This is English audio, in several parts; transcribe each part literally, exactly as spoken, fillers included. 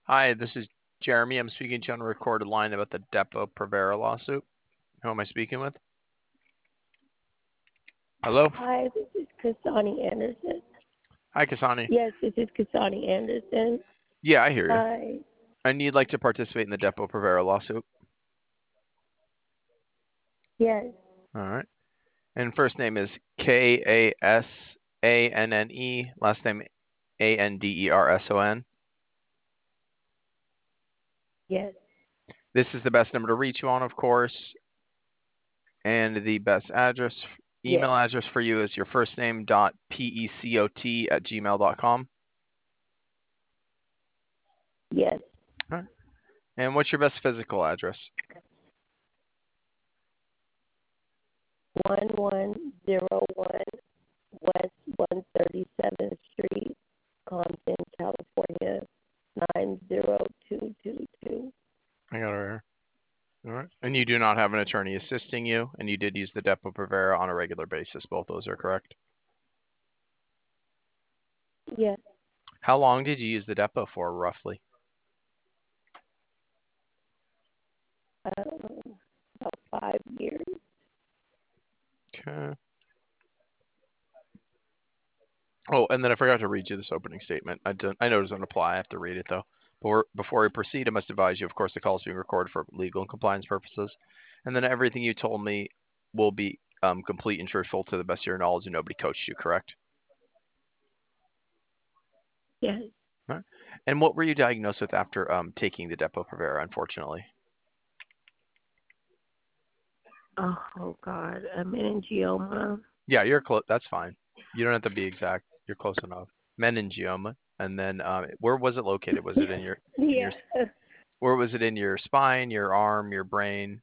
Hi, this is Jeremy. I'm speaking to you on a recorded line about the Depo-Provera lawsuit. Who am I speaking with? Hello? Hi, this is Kasani Anderson. Hi, Kasani. Yes, this is Kasani Anderson. Yeah, I hear you. Hi. And you'd like to participate in the Depo-Provera lawsuit? Yes, All right. And first name is K A S A N N E, last name A N D E R S O N. yes, This is the best number to reach you on, of course. And the best address, yes, email address for you is your first name dot P-E-C-O-T at gmail dot com. yes. All right. And what's your best physical address? one one zero one West one thirty-seventh Street, Compton, California, nine zero two two two. I got it right here. All right. And you do not have an attorney assisting you, and you did use the Depo-Provera on a regular basis. Both those are correct. Yes, How long did you use the Depo for, roughly? um, about five years. Okay. Oh, and then I forgot to read you this opening statement. I don't, I know it doesn't apply. I have to read it though. Before before I proceed, I must advise you, of course, the call is being recorded for legal and compliance purposes, and then everything you told me will be um, complete and truthful to the best of your knowledge, and nobody coached you, correct? Yes. All right. And what were you diagnosed with after um, taking the Depo-Provera? Unfortunately. Oh, God, a meningioma. Yeah, you're close. That's fine. You don't have to be exact. You're close enough. Meningioma, and then um, where was it located? Was it in your in Yeah, your where was it in your spine, your arm, your brain?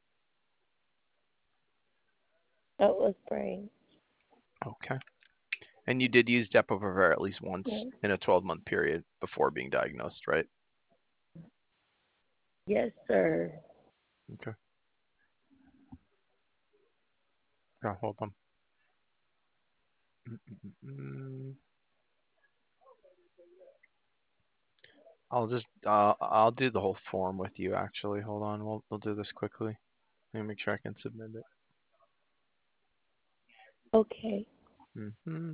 that was brain. Okay. And you did use Depo-Provera at least once Yes, in a twelve month period before being diagnosed, right? yes, sir. Okay. Yeah, hold on. Mm-mm-mm. I'll just uh, I'll do the whole form with you. Actually, hold on. We'll we'll do this quickly. Let me make sure I can submit it. Okay. Mm-hmm.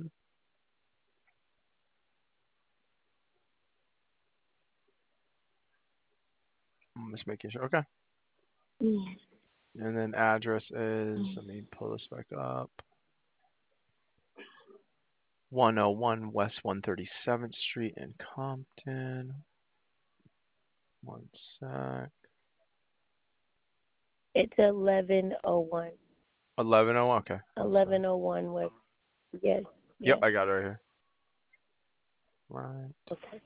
I'm just making sure. Okay. Mm. And then address is, let me pull this back up. one oh one West one thirty-seventh Street in Compton. One sec. It's eleven oh one. eleven oh one. Okay. One sec. eleven oh one West. Yes, Yep, yes. I got it right here. Right. Okay.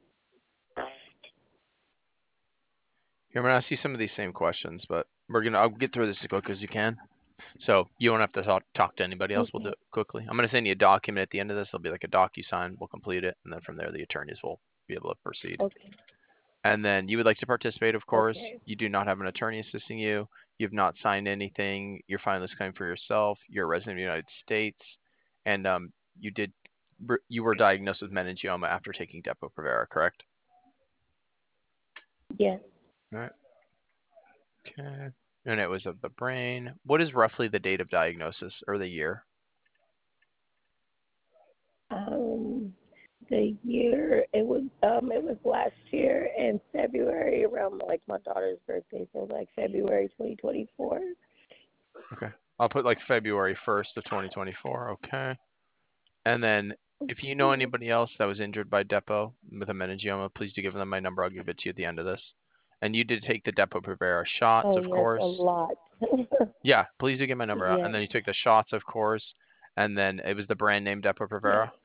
Here, I'm gonna ask you some of these same questions, but we're gonna I'll get through this as quick as you can. So you won't have to talk talk to anybody else. We'll do Okay. it quickly. I'm gonna send you a document at the end of this. It'll be like a DocuSign. We'll complete it, and then from there the attorneys will be able to proceed. Okay. And then you would like to participate, of course. Okay. You do not have an attorney assisting you. You've not signed anything. You're filing this claim for yourself. You're a resident of the United States, and um, you did you were diagnosed with meningioma after taking Depo-Provera, correct? Yes. All right. Okay. And it was of the brain. What is roughly the date of diagnosis or the year? Um, the year it was um it was last year in February around like my daughter's birthday, so like February twenty twenty four. Okay. I'll put like February first of twenty twenty-four. Okay. And then if you know anybody else that was injured by Depo with a meningioma, please do give them my number. I'll give it to you at the end of this. And you did take the Depo-Provera shots, Oh of yes, course. a lot. Yeah, please do get my number out. And Yes. then you took the shots, of course. And then it was the brand name Yes. Depo-Provera.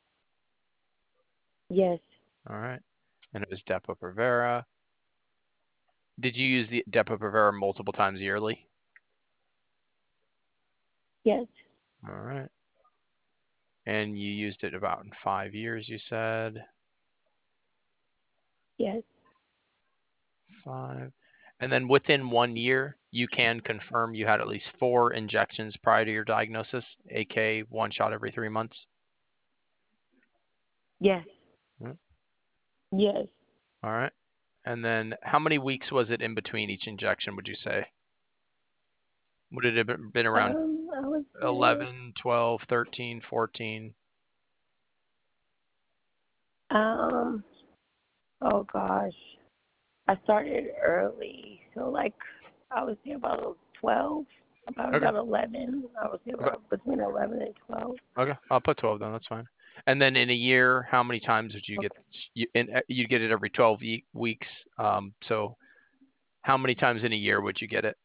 Yes. All right. And it was Depo-Provera. Did you use the Depo-Provera multiple times yearly? Yes. All right. And you used it about in five years, you said. Yes. Five. And then within one year, you can confirm you had at least four injections prior to your diagnosis, aka one shot every three months. Yes. Mm. Yes. All right. And then how many weeks was it in between each injection, would you say? Would it have been been around Um, I would say, eleven, twelve, thirteen, fourteen? um, oh gosh, I started early, so like I would say about twelve, about Okay. about eleven. I would say Okay. about between eleven and twelve. Okay. I'll put twelve then. That's fine. And then in a year, how many times would you get? Okay. You in you get it every twelve e- weeks. Um. So how many times in a year would you get it?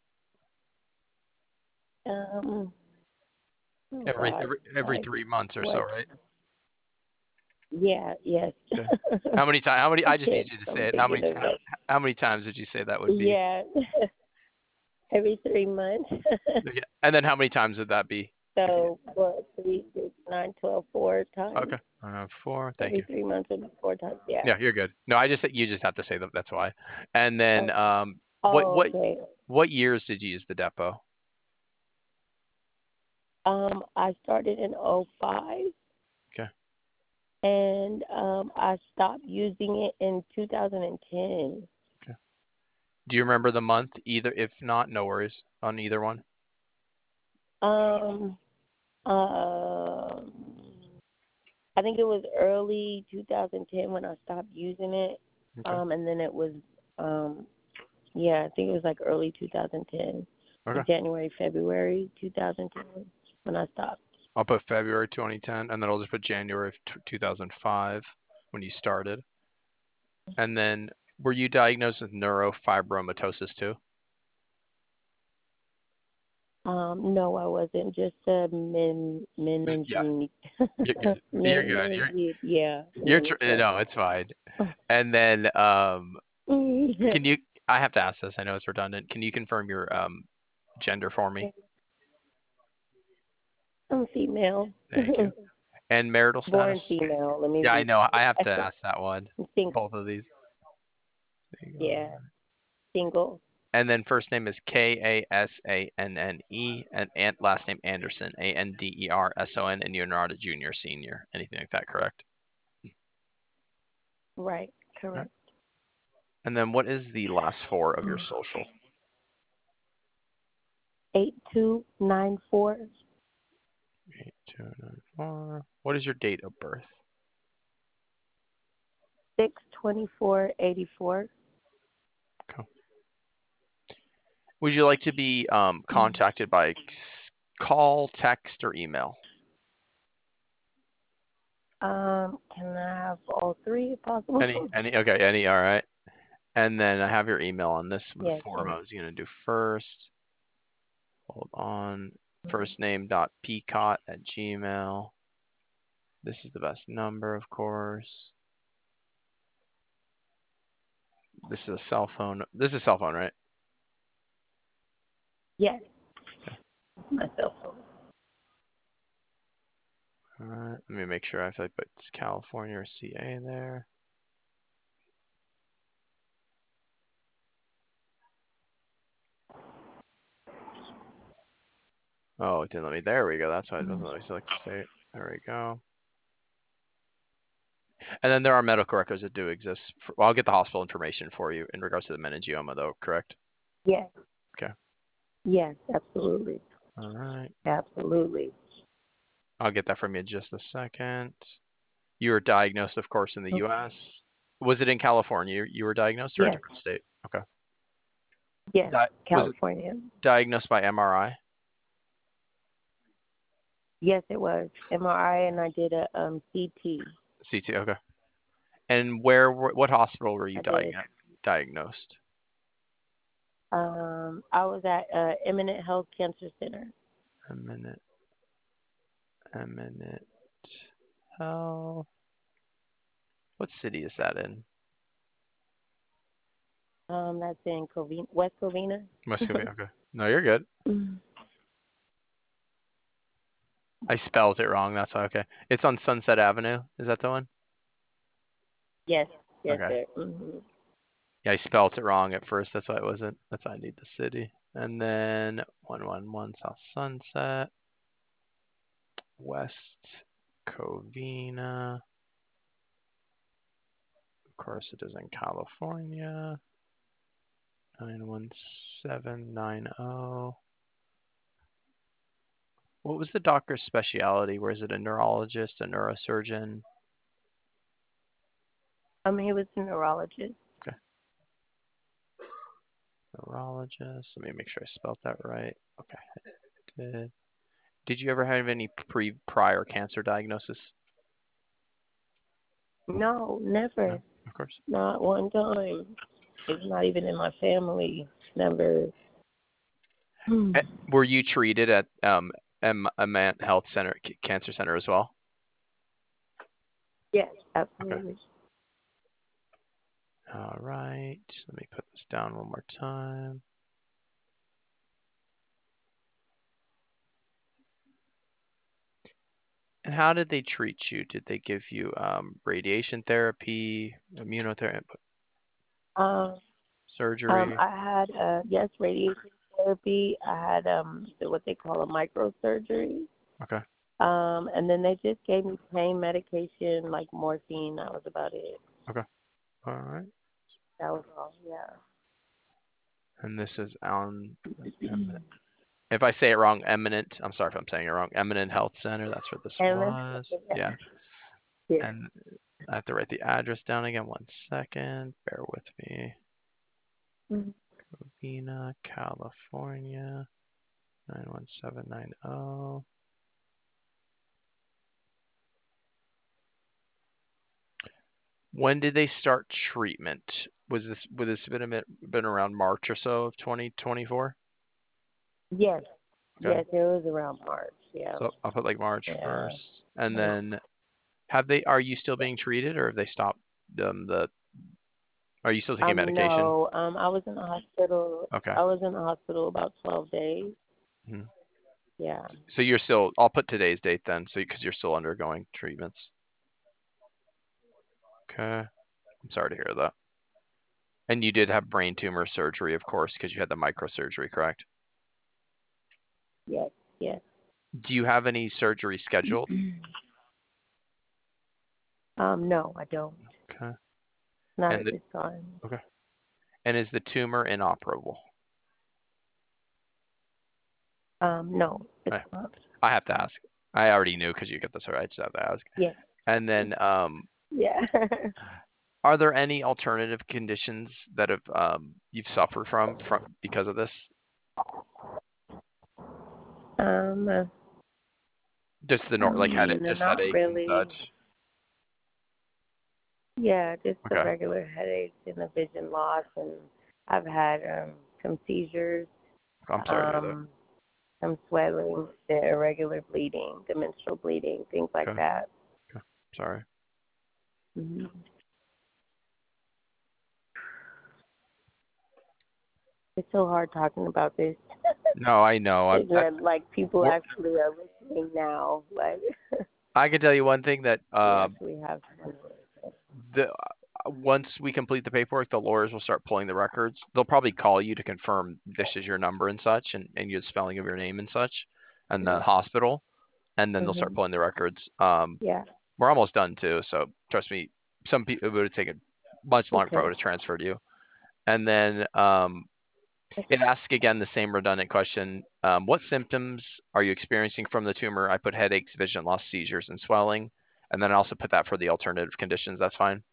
Um, oh Every gosh, every every like three months or so, what? right? Yeah, yes. Okay. How many times? How many? I I just need can't. you to say I'm it. How many? thinking of How, it. how many times would you say that would be? Yeah, every three months. Yeah. And then how many times would that be? So what? Three, six, nine, twelve, four times. Okay. Uh, four. Thank Every you. three months would be four times. Yeah. Yeah, you're good. No, I just you just have to say that. That's why. And then Okay. um, what Oh, what okay. what years did you use the depot? Um, I started in oh five, Okay. and um, I stopped using it in two thousand ten. Okay. Do you remember the month? Either, if not, no worries on either one. Um, um, I think it was early two thousand ten when I stopped using it. Okay. Um, and then it was, um, yeah, I think it was like early two thousand ten, Okay. like January, February two thousand ten when I stopped. I'll put February twenty ten, and then I'll just put January of t- two thousand five when you started. And then were you diagnosed with neurofibromatosis too? Um, no, I wasn't. Just a men, Yeah. meningitis. You're good. You're men, good. You're meningitis, yeah. you're tr- meningitis. no, it's fine. And then um, can you? I have to ask this. I know it's redundant. Can you confirm your um gender for me? I'm female. Thank you. And marital status? Born female. Let me Yeah, I be. know. I have I to think, ask that one. I think, Both of these. yeah, single. And then first name is K A S A N N E, and aunt, last name Anderson, A N D E R S O N, and you're not a junior, senior, anything like that, correct? Right. All right. Correct. And then what is the last four of your social? Eight two nine four Eight two nine four. What is your date of birth? six twenty four eighty four. Okay. Would you like to be um, contacted by call, text, or email? Um, can I have all three if possible? Any, any, okay, any, all right. And then I have your email on this the Yes. form I was going to do first. Hold on. First name dot peacott at gmail. This is the best number, of course. This is a cell phone. This is a cell phone, right? Yes. Okay. My cell phone. All right. Let me make sure I put California or C A there. Oh, it didn't let me. There we go. That's why it doesn't let me select the state. There we go. And then there are medical records that do exist. For, well, I'll get the hospital information for you in regards to the meningioma, though, correct? Yes. Okay. Yes, absolutely. All right. Absolutely. I'll get that from you in just a second. You were diagnosed, of course, in the U S. Was it in California you, you were diagnosed, or a Yes. different state? Okay. Yes. Di- was it California. diagnosed by M R I? Yes, it was M R I, and I did a um C T. C T, okay. And where, what hospital were you I did. diagnosed? Diagnosed? Um, I was at uh, Eminent Health Cancer Center. A minute. A minute. Health. What city is that in? Um, that's in Covina, West Covina. Must be okay. No, you're good. I spelled it wrong. That's why. Okay. It's on Sunset Avenue. Is that the one? Yes, yes, Okay. sir. Mm-hmm. Yeah, I spelled it wrong at first. That's why it wasn't. That's why I need the city. And then one one one South Sunset, West Covina. Of course it is in California. nine one seven nine zero. What was the doctor's specialty? Was it a neurologist, a neurosurgeon? Um, he was a neurologist. Okay. Neurologist. Let me make sure I spelled that right. Okay. I did. Did you ever have any pre prior cancer diagnosis? No, never. No, of course. Not one time. It's not even in my family. Never. Eh, Were you treated at um M- Amant Health Center, C- Cancer Center as well? Yes, Okay. absolutely. All right. Let me put this down one more time. And how did they treat you? Did they give you um, radiation therapy, immunotherapy, Um, um, surgery? I had uh, yes, radiation therapy. I had um, what they call a microsurgery. Okay. Um, and then they just gave me pain medication like morphine. That was about it. Okay. All right. That was all. Yeah. And this is on, if I say it wrong, Eminent, I'm sorry if I'm saying it wrong, Eminent Health Center, that's where this And was. then, Yeah. yeah. And I have to write the address down again. One second. Bear with me. Mm-hmm. Covina, California, nine one seven nine zero. When did they start treatment? Was this would this been a bit, been around March or so of twenty twenty-four? Yes. Okay. Yes, it was around March. Yeah. So I'll put like March Yeah. first. And then have they are you still being treated or have they stopped um the are you still taking Um, medication? no. Um, I was in the hospital. Okay. I was in the hospital about twelve days. Mhm. Yeah. So you're still I'll put today's date then so because you're still undergoing treatments. Okay. I'm sorry to hear that. And you did have brain tumor surgery, of course, because you had the microsurgery, correct? Yes. Yes. Do you have any surgery scheduled? Um, no, I don't. Okay. Not And at the, this time. okay. And is the tumor inoperable? Um, no, it's I, not. I have to ask. I already knew because you get this, all right? I just have to ask. Yes. And then, um, Yeah. are there any alternative conditions that have um, you've suffered from from because of this? um, uh, Just the nor like headache, no, just not headaches and really. such. Yeah, just the Okay. regular headaches and the vision loss, and I've had um some seizures, I'm sorry to hear that. um, some swelling, the irregular bleeding, the menstrual bleeding, things like Okay. that. Okay. Sorry. hmm It's so hard talking about this. No, I know. I'm, It's I, that, like people we're- actually are listening now. Like I can tell you one thing that we uh, actually have. the uh, once we complete the paperwork, the lawyers will start pulling the records. They'll probably call you to confirm this is your number and such, and and your spelling of your name and such, and the hospital, and then they'll start hmm pulling the records. Um, Yeah. we're almost done too, so trust me. Some people it would have taken much longer if I Okay. would have transferred you. And then um, it asks again the same redundant question. Um, what symptoms are you experiencing from the tumor? I put headaches, vision loss, seizures, and swelling. And then I also put that for the alternative conditions. That's fine.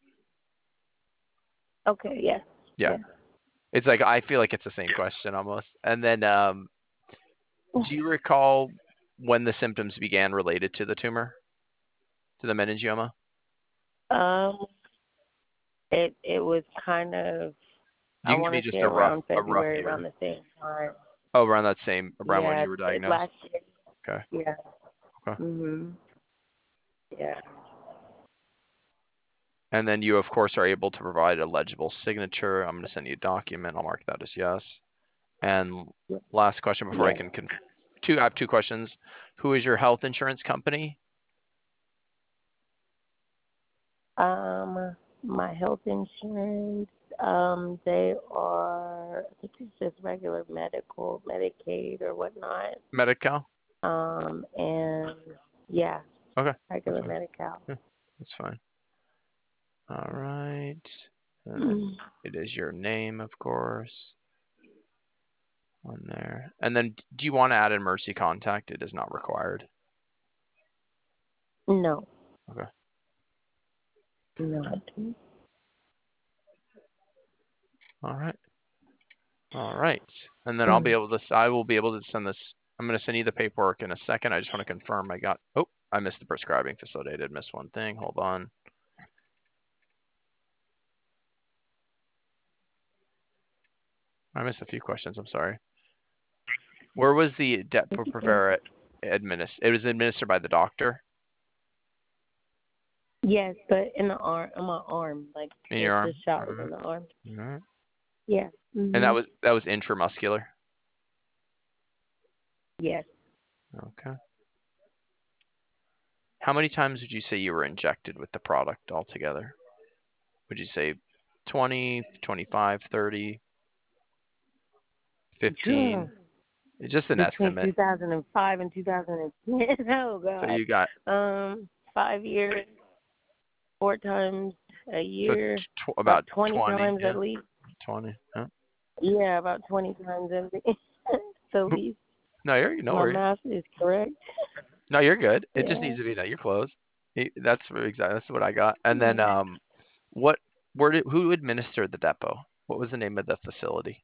Okay. Yes. Yeah. Yes. It's like I feel like it's the same question almost. And then um, do you recall when the symptoms began related to the tumor, to the meningioma? Um, it it was kind of, I You can give want me to just say a rough around a rough February, year. around the same time. Oh, around that same around when Yeah, you were it, diagnosed. last year. Okay. Yeah. Okay. Mhm. Yeah. And then you of course are able to provide a legible signature. I'm going to send you a document. I'll mark that as yes. And last question before I Yes. can con- two I have two questions. Who is your health insurance company? Um, my health insurance. Um, they are. I think it's just regular medical, Medicaid or whatnot. Medi-Cal? Um, and yeah, Okay. That's regular fine. Medi-Cal. Yeah, that's fine. All right. And then Mm. it is your name, of course, on there. And then do you want to add an emergency contact? It is not required. No. Okay. No. I don't. All right. All right. And then I'll be Mm. able to, I will be able to send this. I'm going to send you the paperwork in a second. I just want to confirm I got, oh, I missed the prescribing facility. I did miss one thing. Hold on. I missed a few questions. I'm sorry. Where was the It's okay. Depo-Provera administered? It was administered by the doctor Yes, but in the arm, on my arm, like in the, your the arm. shot was Mm-hmm. in the arm. All right. Yeah. And that Mhm. was that was intramuscular. Yes. Okay. How many times would you say you were injected with the product altogether? Would you say twenty, twenty-five, thirty, fifteen? It's just an Between estimate. two thousand five and two thousand ten. Oh So God. you got Um, five years, four times a so year, tw- about about twenty twenty, times yeah, at least. twenty. Yeah. Yeah, about twenty times at least. The least. No, you're no My worries. math is correct. No, you're good. It just Yeah. needs to be that you're close. He- That's what- exactly that's what I got. And then um, what? Where did who administered the depot? What was the name of the facility?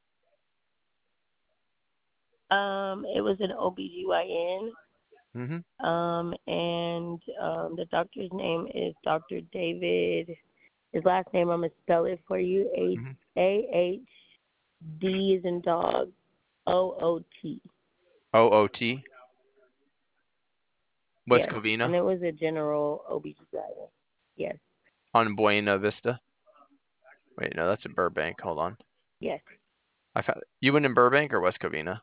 Um, it was an O B G Y N. Mm-hmm. Um, and um, the doctor's name is Doctor David. His last name, I'm gonna spell it for you. A Mm-hmm. A H D is in dog. O O T. O O T. West Yes, Covina and it was a general O B G Y N. Yes, on Buena Vista. Wait, no, that's in Burbank. Hold on. yes. I found you went in Burbank or West Covina?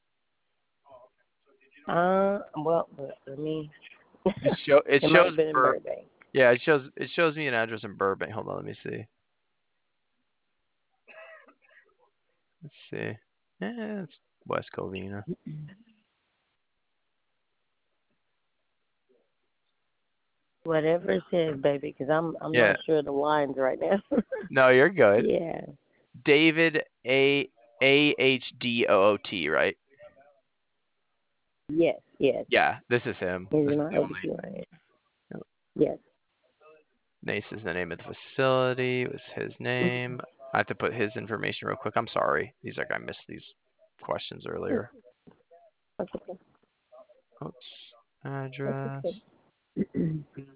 Uh, well, let me. It show it It might shows have been in Bur Burbank. yeah, it shows it shows me an address in Burbank. Hold on, let me see. Let's see. Yeah, it's West Covina. Whatever it says, baby, because I'm I'm Yeah. not sure of the lines right now. No, you're good. Yeah. David A A H D O O T, right? Yes. Yes. Yeah, this is him. He's This is my the only. O B G Y N. Yep. Yes. Nace is the name of the facility. It was his name. I have to put his information real quick. I'm sorry. These like I missed these questions earlier. That's okay. Oops. That's Address. okay.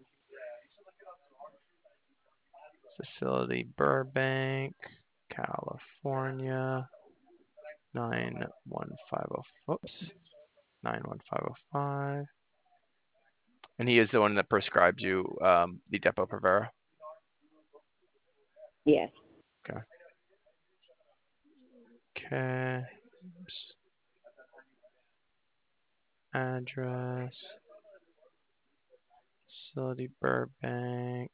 Facility Burbank, California. Nine one five oh. Oops. Nine one five oh five. And he is the one that prescribed you um, the Depo-Provera. Yes. Okay. Okay. Oops. Address. Facility Burbank.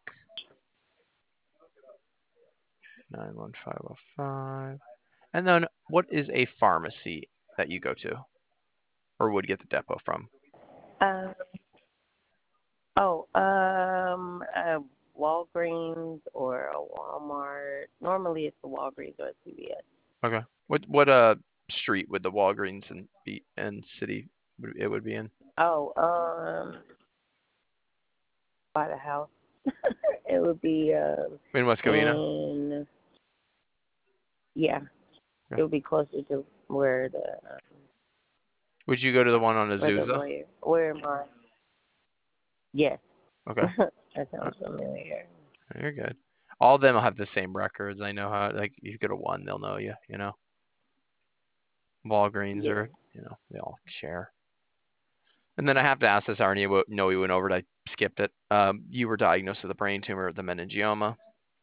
Nine one five oh five. And then what is a pharmacy that you go to or would get the depot from? Um. Oh. Um. Uh, Walgreens or a Walmart. Normally, it's a Walgreens or a C V S. Okay. What what uh street would the Walgreens and be and city would it would be in? Oh. Um. By the house. It would be. Um. In West Covina? In. Yeah. Okay. It would be closer to where the um, Would you go to the one on where the Azusa? lawyer. Where my. Yes. Okay. That Uh, sounds familiar. You're good. All of them will have the same records. I know how like if you go to one they'll know you, you know. Walgreens Yes. or you know, they all share. And then I have to ask this, I already wo- know we went over it, I skipped it. Um, you were diagnosed with a brain tumor, the meningioma.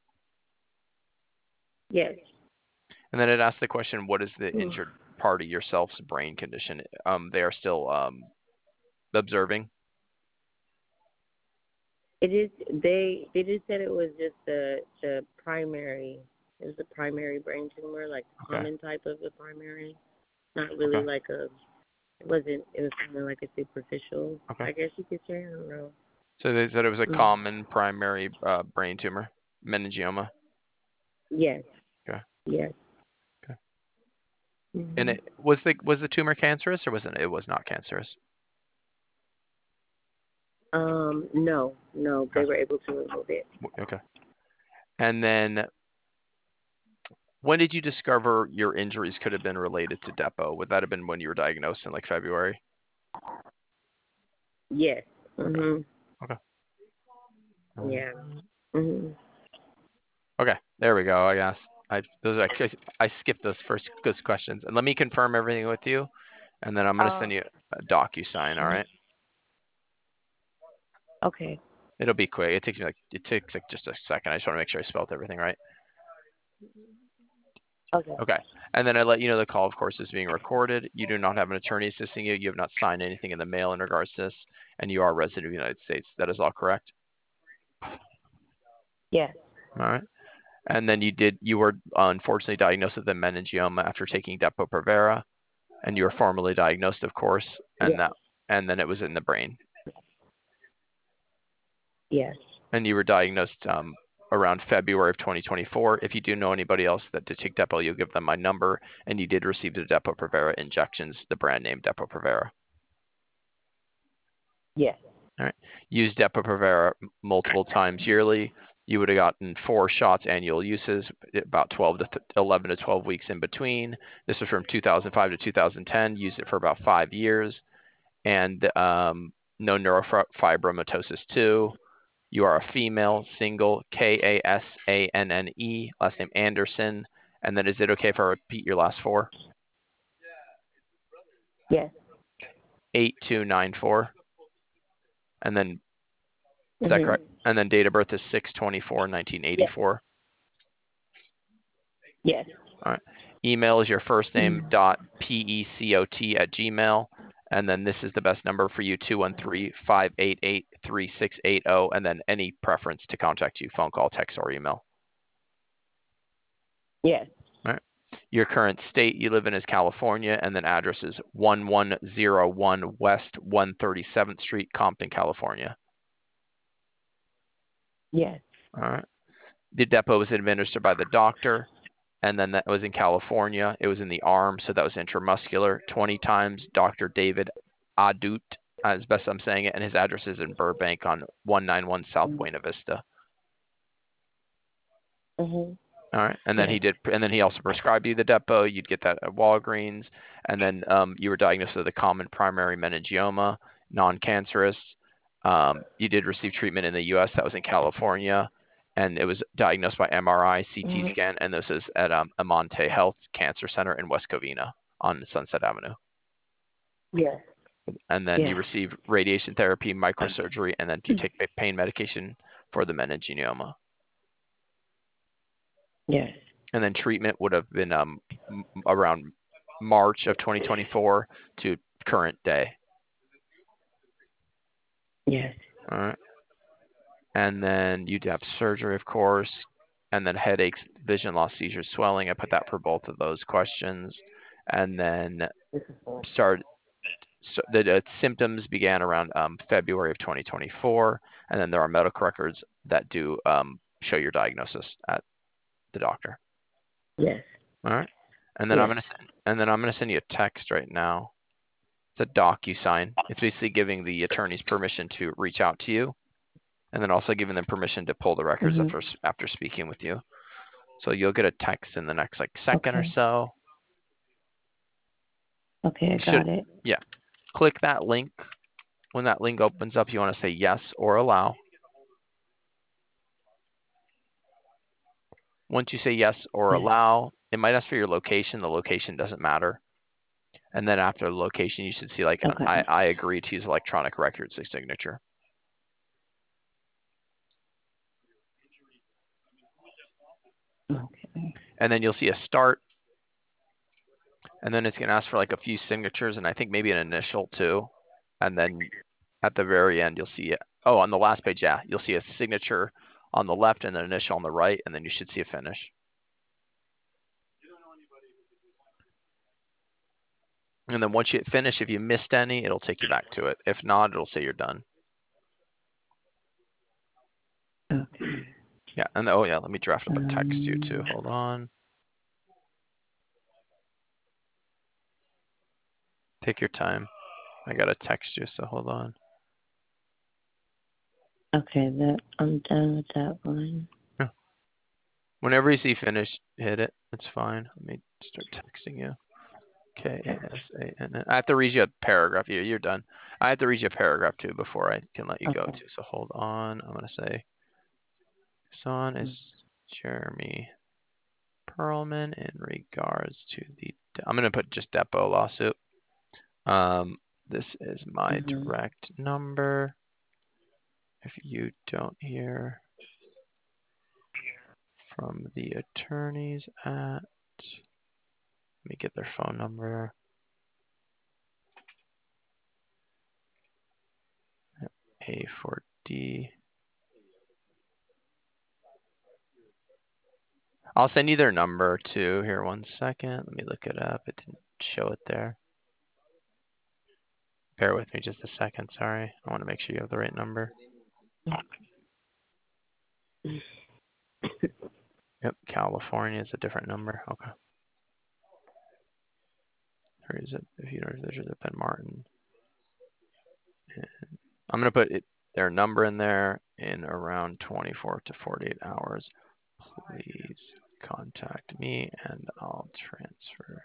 Yes. And then it asked the question, what is the Hmm. injured part of yourself's brain condition? Um, they are still um, observing. It is. They they just said it was just the the primary. It was the primary brain tumor, like the Okay. common type of the primary. Not really Okay. like a. It wasn't. It was kind of like a superficial. Okay. I guess you could say. I don't know. So they said it was a Mm. common primary uh, brain tumor. meningioma? Yes. Okay. Yes. Okay. Mm-hmm. And it was the was the tumor cancerous or was it? It was not cancerous. Um, no, no, Okay. they were able to remove it. Okay. And then when did you discover your injuries could have been related to Depo? Would that have been when you were diagnosed in like February? Yes. Okay. Mhm. Okay. Yeah. Um, Mhm. Okay. There we go. I guess I those are actually I skipped those first good questions. And let me confirm everything with you, and then I'm gonna Uh, send you a DocuSign. All right. okay. It'll be quick. It takes me like it takes like just a second. I just want to make sure I spelled everything right. Okay. Okay. And then I let you know the call, of course, is being recorded. You do not have an attorney assisting you. You have not signed anything in the mail in regards to this, and you are a resident of the United States. That is all correct. Yes. All right. And then you did you were uh, unfortunately diagnosed with a meningioma after taking Depo-Provera, and you were formally diagnosed, of course, and Yes. that and then it was in the brain. Yes. And you were diagnosed um, around February of twenty twenty-four. If you do know anybody else that did take Depo, you'll give them my number, and you did receive the Depo-Provera injections, the brand name Depo-Provera. Yes. All right. Use Depo-Provera multiple times yearly. You would have gotten four shots annual uses, about twelve to eleven to twelve weeks in between. This was from two thousand five to two thousand ten. Used it for about five years. And um, no neurofibromatosis two. You are a female, single, K A S A N N E, last name Anderson. And then is it okay if I repeat your last four? Yes. eight two nine four. And then, is that Mhm. correct? And then date of birth is six twenty-four nineteen Yes. eighty-four. Yes. All right. Email is your first name Mhm. dot P-E-C-O-T at Gmail. And then this is the best number for you, two one three, five eight eight, three six eight zero. And then any preference to contact you, phone call, text, or email. Yes. All right. Your current state you live in is California, and then address is one one zero one West one hundred thirty-seventh Street, Compton, California. Yes. All right. The Depo was administered by the doctor, and then that was in California. It was in the arm, so that was intramuscular. twenty times, Doctor David Adut, as best I'm saying it, and his address is in Burbank on one ninety-one South Buena Vista. Mhm. All right, and then he Yes. did, and then he also prescribed you the Depo. You'd get that at Walgreens, and then um, you were diagnosed with a common primary meningioma, non-cancerous. Um, you did receive treatment in the U S. That was in California, and it was diagnosed by M R I, C T Mhm. scan, and this is at um, Amante Health Cancer Center in West Covina on Sunset Avenue. Yes. And then you Yes. receive radiation therapy, microsurgery, and then you take pain medication for the meningioma. Yes. And then treatment would have been um, m- around March of twenty twenty-four to current day. Yes. All right. And then you'd have surgery, of course, and then headaches, vision loss, seizures, swelling. I put that for both of those questions. And then This is fine. start so the uh, symptoms began around um, February of twenty twenty-four, and then there are medical records that do um, show your diagnosis at the doctor. Yes. All right. And then I'm Yes. gonna send, and then I'm gonna send you a text right now. It's a DocuSign. It's basically giving the attorneys permission to reach out to you, and then also giving them permission to pull the records Mhm. after after speaking with you. So you'll get a text in the next like second or Okay. so. Okay, I You should, got it. yeah. Click that link. When that link opens up, you want to say yes or allow. Once you say yes or Yes. allow, it might ask for your location. The location doesn't matter. And then after the location, you should see like an Okay. I, I agree to use electronic records signature. Okay. And then you'll see a start, and then it's going to ask for like a few signatures, and I think maybe an initial too. And then at the very end, you'll see it. Oh, on the last page, yeah, you'll see a signature on the left and an initial on the right, and then you should see a finish. And then once you hit finish, if you missed any, it'll take you back to it. If not, it'll say you're done. Okay. Yeah, and oh yeah, let me draft up a text to you too. Um, Hold on. Take your time. I gotta text you, so hold on. Okay, that I'm done with that one. Yeah. Whenever you see finish, hit it. It's fine. Let me start texting you. K A S A N N. I have to read you a paragraph. You, you're done. I have to read you a paragraph too before I can let you Okay. go too. So hold on. I'm gonna say, son is Jeremy Perlman in regards to the. I'm gonna put just depot lawsuit. Um, this is my Mm-hmm. direct number. If you don't hear from the attorneys at, let me get their phone number. A four D. I'll send you their number too. Here, one second. Let me look it up. It didn't show it there. Bear with me just a second. Sorry. I want to make sure you have the right number. Yep, California is a different number. Okay. Or is it? If you know, there's a Ben Martin. And I'm gonna put it, their number in there in around twenty-four to forty-eight hours. Please contact me and I'll transfer.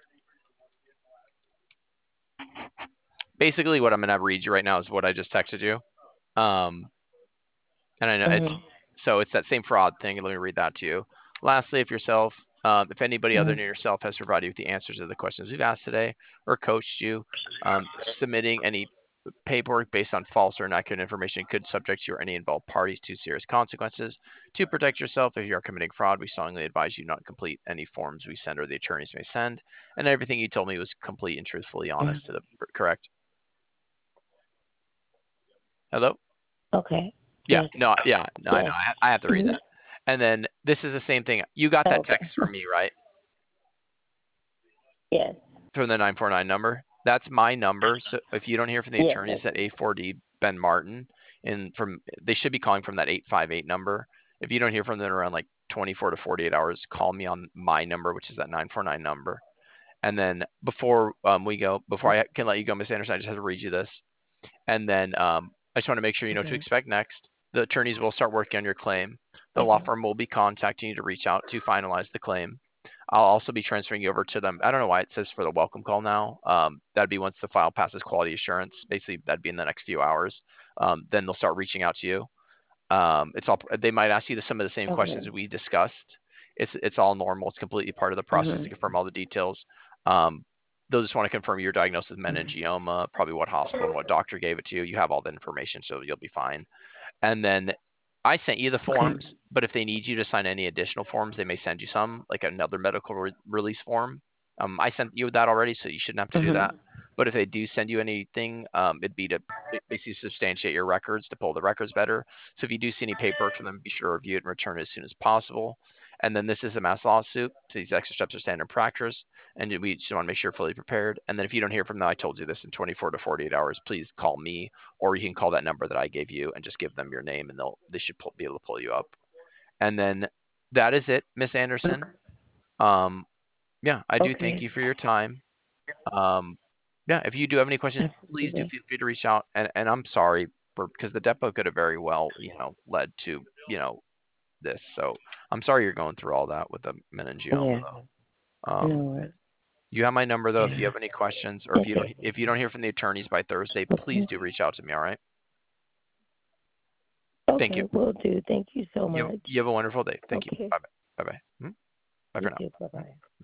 Basically, what I'm gonna read you right now is what I just texted you. Um, and I know Mm-hmm. it's so it's that same fraud thing. Let me read that to you. Lastly, if yourself, um, if anybody other Mm-hmm. than yourself has provided you with the answers to the questions we've asked today, or coached you, um, submitting any paperwork based on false or inaccurate information could subject you or any involved parties to serious consequences. To protect yourself, if you are committing fraud, we strongly advise you not to complete any forms we send or the attorneys may send. And everything you told me was complete and truthfully honest to the correct. Hello? Okay. Yeah, Yes. no, yeah, no, I know. Yes. I, I have to read Mm-hmm. that. And then this is the same thing. You got that Okay. text from me, right? Yes. From the nine four nine number. That's my number. So if you don't hear from the Yes. attorneys at A four D Ben Martin, and from they should be calling from that eight five eight number. If you don't hear from them around like twenty-four to forty-eight hours, call me on my number, which is that nine four nine number. And then before um, we go, before I can let you go, Miss Anderson, I just have to read you this. And then um, I just want to make sure you know what to Okay. expect next. The attorneys will start working on your claim. The law firm will be contacting you to reach out to finalize the claim. I'll also be transferring you over to them. I don't know why it says for the welcome call now. Um, that'd be once the file passes quality assurance. Basically, that'd be in the next few hours. Um, then they'll start reaching out to you. Um, it's all they might ask you some of the same Okay. questions we discussed. It's it's all normal. It's completely part of the process Mm-hmm. to confirm all the details. Um, they'll just want to confirm your diagnosis of meningioma, probably what hospital and what doctor gave it to you. You have all the information, so you'll be fine. And then I sent you the forms, Okay. but if they need you to sign any additional forms, they may send you some, like another medical re- release form. Um, I sent you that already, so you shouldn't have to do Mm-hmm. that. But if they do send you anything, um, it'd be to basically substantiate your records, to pull the records better. So if you do see any paperwork from them, be sure to review it and return it as soon as possible. And then this is a mass lawsuit, so these extra steps are standard practice, and we just want to make sure you're fully prepared. And then if you don't hear from them, I told you this in twenty-four to forty-eight hours, please call me, or you can call that number that I gave you and just give them your name, and they'll they should pull, be able to pull you up. And then that is it, Miss Anderson. Um, yeah, I do Okay. thank you for your time. Um, yeah, if you do have any questions, please do Absolutely. feel free to reach out. And and I'm sorry for because the depot could have very well, you know, led to, you know, this. So I'm sorry you're going through all that with the meningioma Yeah. though. No Um, worries. you have my number though. If you Yeah. have any questions, or if you don't if you don't hear from the attorneys by Thursday, please Okay. do reach out to me. All right. Thank you. Okay, will do. Thank you so You much. you have a wonderful day. Thank you. Okay. Bye bye. Bye bye. Bye You for now. too. Bye bye.